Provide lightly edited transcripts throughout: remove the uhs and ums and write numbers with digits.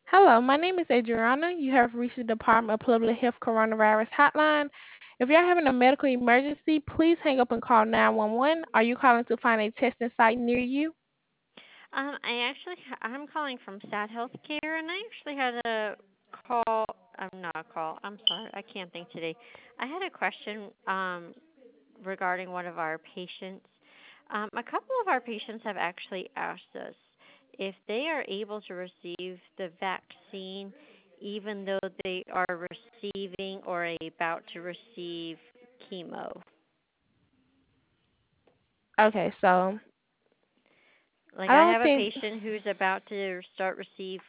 Hello, my name is Adriana. You have reached the Department of Public Health Coronavirus Hotline. If you're having a medical emergency, please hang up and call 911. Are you calling to find a testing site near you? I'm calling from Stat Healthcare, and I actually had a call. I'm not a call. I'm sorry, I can't think today. I had a question regarding one of our patients. A couple of our patients have actually asked us if they are able to receive the vaccine, even though they are receiving or about to receive chemo. Okay, so Like I I don't have a think. patient who's about to start receive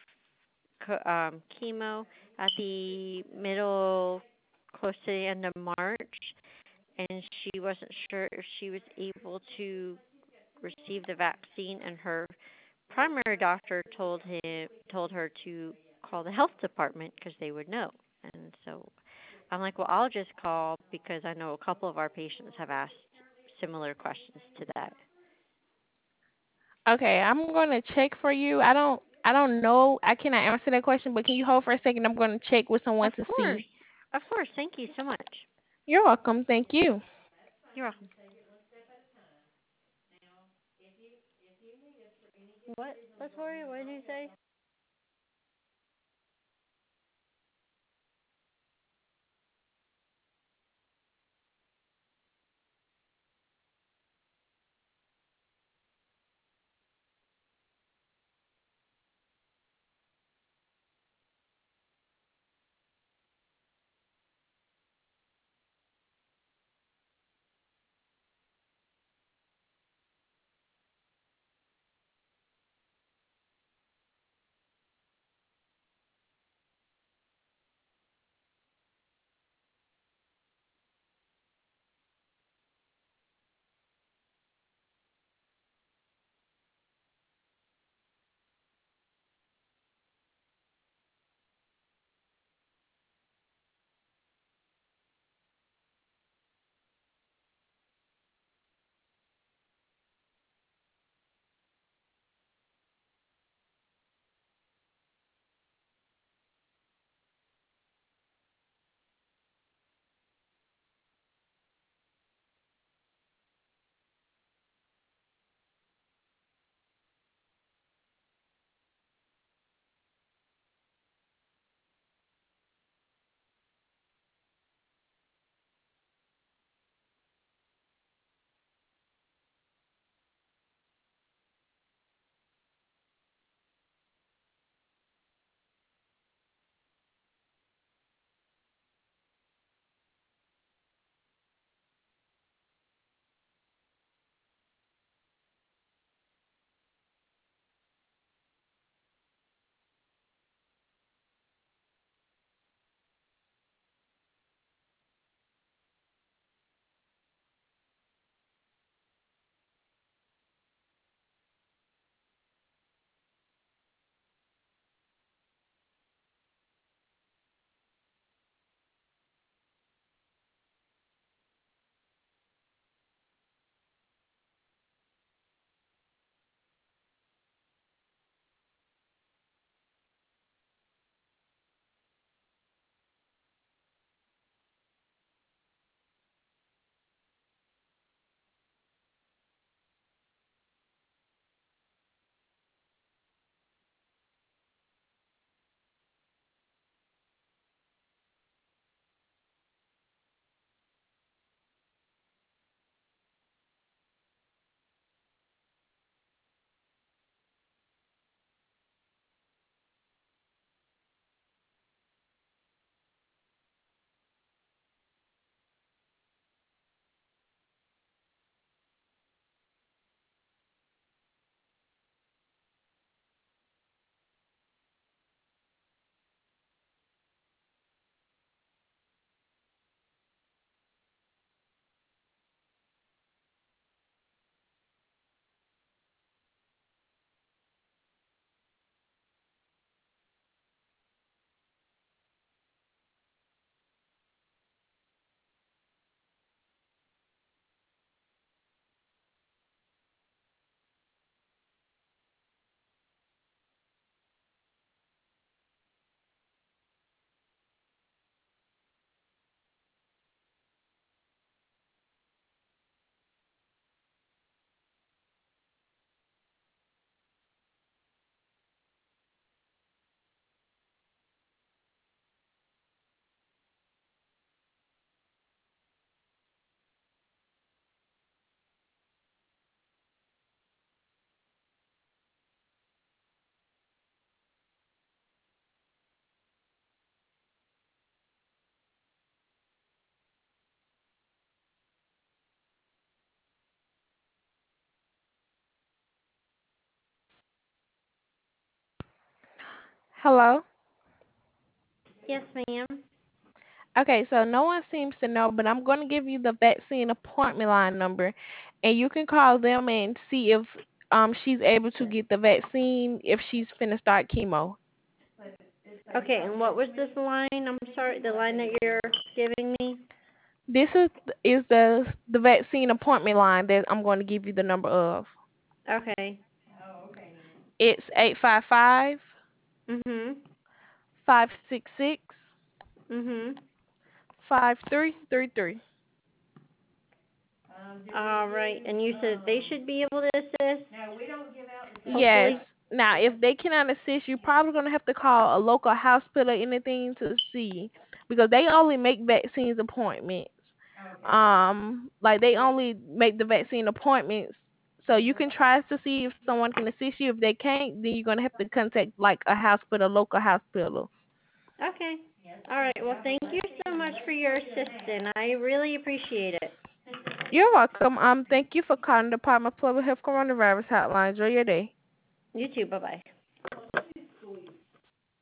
chemo at the middle, close to the end of March, and she wasn't sure if she was able to receive the vaccine, and her primary doctor told her to call the health department because they would know. And so I'm like, well, I'll just call because I know a couple of our patients have asked similar questions to that. Okay, I'm going to check for you. I don't know. I cannot answer that question, but can you hold for a second? I'm going to check with someone Of to course, see. of course. Thank you so much. You're welcome. Thank you. You're welcome. What, Latoria? What did you say? Hello? Yes, ma'am. Okay, so no one seems to know, but I'm going to give you the vaccine appointment line number, and you can call them and see if she's able to get the vaccine if she's finna start chemo. Okay, and what was this line? I'm sorry, the line that you're giving me? This is the vaccine appointment line that I'm going to give you the number of. Okay. It's 855 Mhm. 566 Mhm. 5333. All right. And you said they should be able to assist, Yes. hopefully? Now, if they cannot assist, you're probably going to have to call a local hospital or anything to see because they only make vaccines appointments. Like they only make the vaccine appointments. So you can try to see if someone can assist you. If they can't, then you're going to have to contact like a hospital, local hospital. Okay. All right. Well, thank you so much for your assistance. I really appreciate it. You're welcome. Thank you for calling the Department of Public Health Coronavirus Hotline. Enjoy your day. You too. Bye-bye.